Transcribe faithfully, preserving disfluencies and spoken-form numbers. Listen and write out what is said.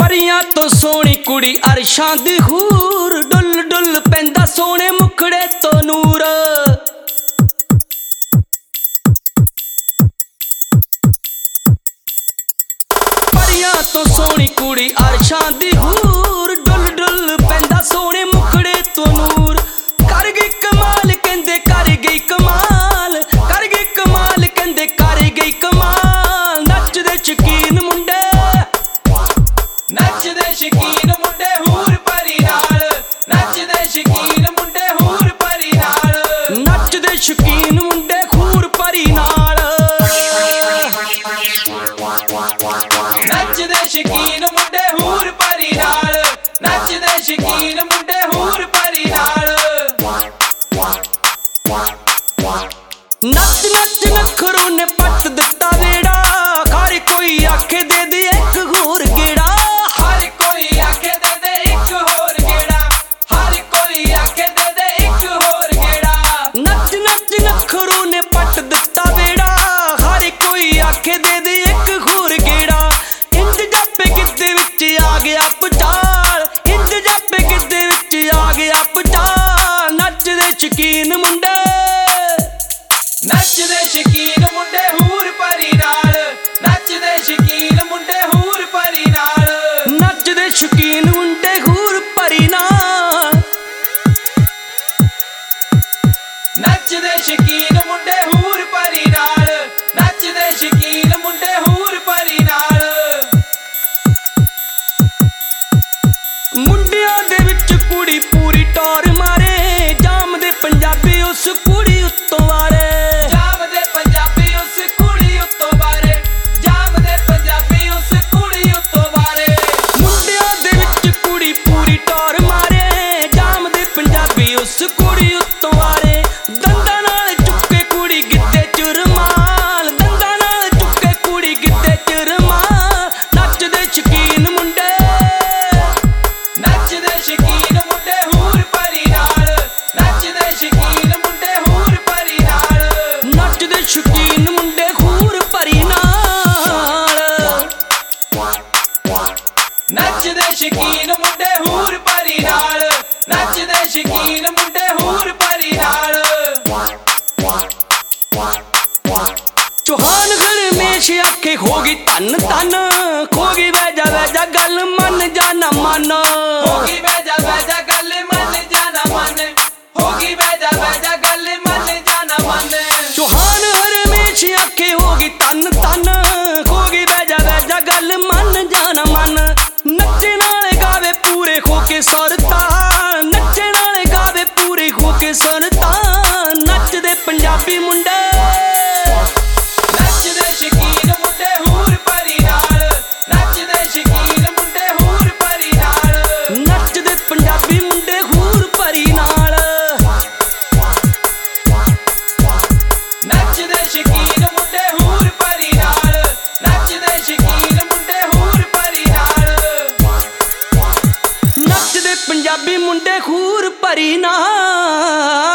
परियां तो सोहनी कुड़ी अरशां दी हूर, डुल डुल पैंदा सोहणे मुखड़े तो नूर। परियां तो सोहनी कुड़ी अरशां दी हूर, डुल डुल पैंदा सोहणे मुखड़े तो नूर। कर गई कमाल कहंदे कर गई कमाल, कर गई कमाल कहंदे कर गई कमाल। नचदे शकीन मुंडे, नचदे शकीन मुंडे हूर परी नाल, नचदे शकीन मुंडे हूर परी नाल, नचदे शकीन मुंडे खूर परी नाल। नचदे शकीन मुंडे हूर परी नाल, नचदे शकीन मुंडे हूर परी नाल। नच नच नखरू ने पट दिता वेड़ा, हर कोई आखे दे दे एक होर गेड़ा। हर कोई आखे दे दे एक होर गेड़ा, हर कोई आखे दे दे एक होर गेड़ा। नच नच नखरू ने पट दिता वेड़ा, हर कोई आखे दे दे एक होर गेड़ा। इंज जापे गिद्दे विच आ गया पचाल, इंज जापे गिद्दे विच आ गया पचाल। नचदे शकीन मुंडे, नचदे शकीन मुंडे हूर परी नाल, नचदे शकीन मुंडे हूर परी नाल, नचदे शकीन मुंडे हूर परी नाल। नचदे शकीन मुंडे हूर परी नाल, नचदे शकीन मुंडे हूर परी नाल। मुंडियां दे विच कुड़ी पूरी टौर मारे, जामदे पंजाबी उस कुड़ी उत्तों वारे। जामदे पंजाबी उस कुड़ी उत्तों बारे, जामदे पंजाबी उस कुड़ी उत्तों बारे। मुंडियां दे विच कुड़ी पूरी टौर मारे, जामदे पंजाबी उस कुड़ी उत्तों वारे। दंदां नाल चुके कुड़ी गिद्दे च रुमाल, दंदां नाल चुके कुड़ी गिद्दे च रुमाल। नचदे शकीन मुंडे, नचदे शकीन मुंडे हूर परी नाल, नचदे शकीन मुंडे हूर परी नाल, नचदे शकीन मुंडे खूर परी नाल। नचदे शकीन मुंडे हूर परी नाल, नचदे शकीन मुंडे हूर परी नाल। चौहान गणमेश आखे होगी धन धन, खोगी वैजा वैजा गल मन जाना मन। होगी वैजा वैजा गल मन जाना मन, होगी वैजा वैजा गल मन जाना मन। चौहान हरमेश आखे होगी धन धन, खोगी वैजा वैजा गल मन जाना मन। नच्चे नाले गावे पूरे होके सुरतान, नच्चे नाले गावे पूरे होके सुरतान। नचदे पंजाबी मुंडे, नचदे शकीन मुंडे हूर परी नाल, नचदे शकीन मुंडे हूर परी नाल, नचदे पंजाबी मुंडे खूर परी नाल। नचदे शकीन मुंडे हूर परी नाल, नचदे शकीन मुंडे हूर परी नाल। नचदे पंजाबी मुंडे खूर परी नाल।